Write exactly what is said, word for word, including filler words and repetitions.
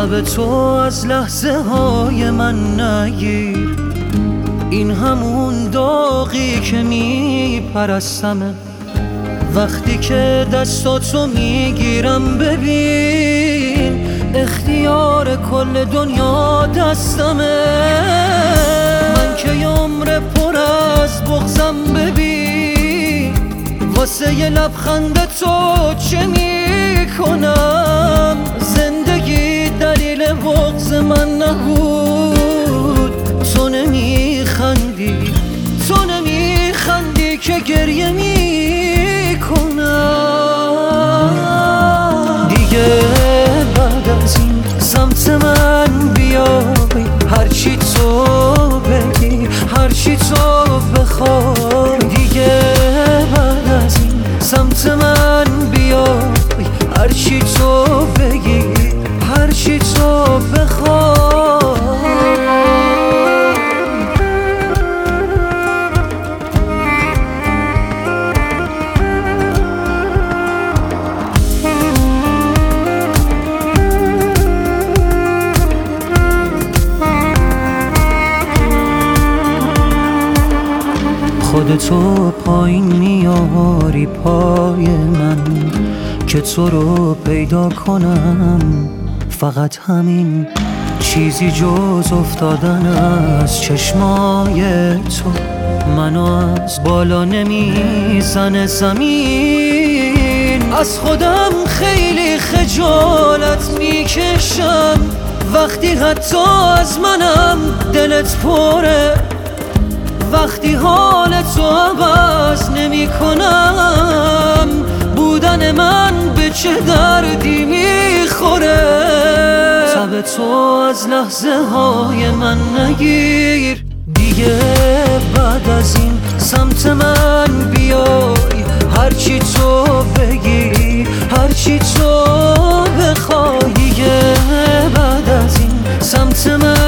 تب تو از لحظه های من نگیر، این همون داغی که میپرستمه. وقتی که دستاتو میگیرم ببین اختیار کل دنیا دستمه. من که عمر پر از بغضم ببین واسه یه لبخند تو چه میکنم. زندگی دلیل بغض من نبود، تو نمیخندی تو نمیخندی که گریه میکنم. دیگه بعد از این سمت من بیای، هرچی تو بگی هرچی تو بخوای. دیگه بعد از این سمت من بیای، هرچی تو بگی هرچی تو بخوای. خودتو پایین میاری پای من که تو رو پیدا کنم. فقط همین چیزی جز افتادن از چشمای تو منو از بالا نمیزنه زمین. از خودم خیلی خجالت میکشم وقتی حتی از منم دلت پره. وقتی حال تو عوض نمی کنم، بودن من به چه دردی میخوره. تب تو از لحظه های من نگیر، دیگه بعد از این سمت من بیای. هرچی تو بگی هرچی تو بخوای. دیگه بعد از این سمت من